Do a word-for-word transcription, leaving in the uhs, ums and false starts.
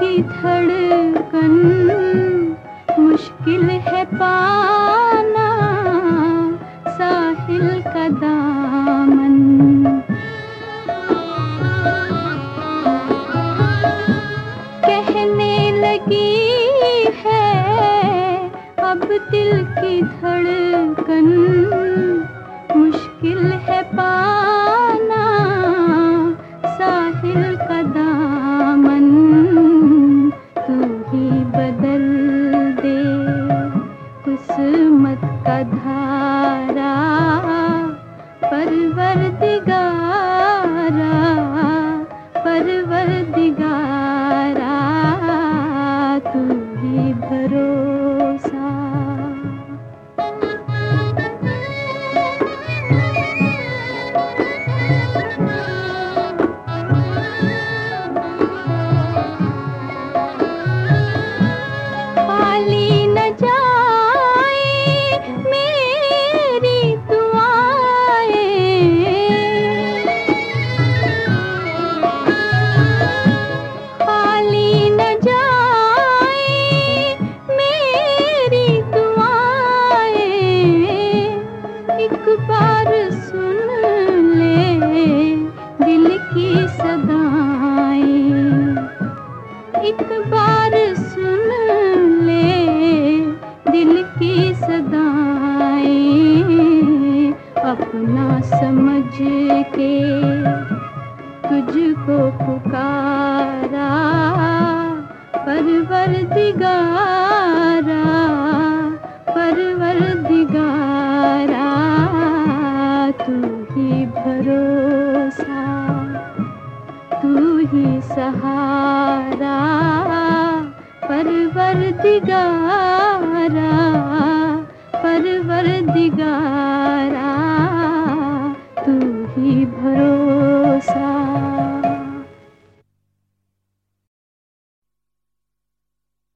की धड़कन मुश्किल है पाना, साहिल का दामन। कहने लगी है अब दिल की धड़कन मुश्किल है पाना, साहिल का दामन। तू ही बदल दे किस्मत का धारा, परवरदिगारा परवरदिगारा, तू ही भरोसा। खाली न जाए मेरी दुआएं, खाली न जाए मेरी दुआएं। एक बार सुन ले दिल की सदाएं, एक बार सुन ले दिल की सदाएं। अपना समझ के तुझको पुकारा, परवरदिगारा परवरदिगारा, तू ही भरोसा, तू ही सहारा, परवरदिगारा परवरदिगारा।